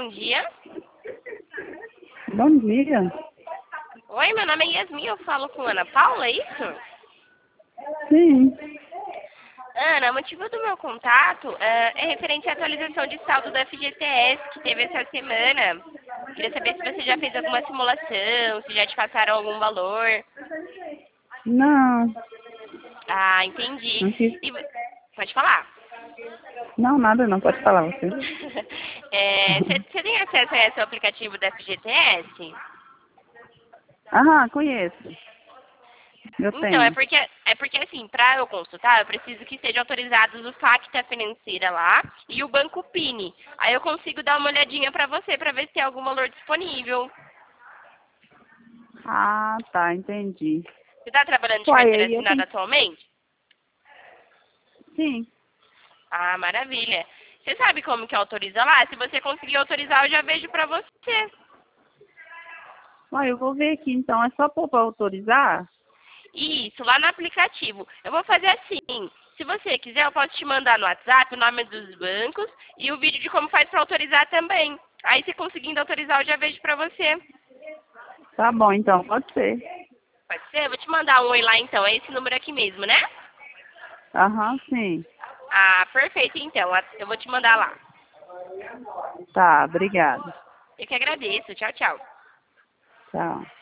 bom dia. Bom dia. Oi, meu nome é Yasmin, eu falo com Ana Paula, é isso? Sim. Ana, o motivo do meu contato é referente à atualização de saldo do FGTS que teve essa semana. Queria saber se você já fez alguma simulação, se já te passaram algum valor. Não. Ah, entendi. Não fiz. Pode falar. Não, nada não. Pode falar você. Você tem acesso a esse aplicativo do FGTS? Ah, conheço. Eu Então, tenho. é porque assim, para eu consultar, eu preciso que sejam autorizados o Facta Financeira lá e o Banco Pini. Aí eu consigo dar uma olhadinha para você, para ver se tem algum valor disponível. Ah, tá. Entendi. Você está trabalhando de Uai, carteira aí eu assinada tenho. atualmente? Sim. Ah, maravilha. Você sabe como que autoriza lá? Se você conseguir autorizar, eu já vejo para você. Uai, eu vou ver aqui então. É só para autorizar? Isso, lá no aplicativo. Eu vou fazer assim. Se você quiser, eu posso te mandar no WhatsApp o nome dos bancos e o vídeo de como faz para autorizar também. Aí, se conseguindo autorizar, eu já vejo para você. Tá bom, então. Pode ser. Pode ser? Eu vou te mandar um oi lá, então. É esse número aqui mesmo, né? Aham, sim. Ah, perfeito, então. Eu vou te mandar lá. Tá, obrigada. Eu que agradeço. Tchau, tchau. Tchau.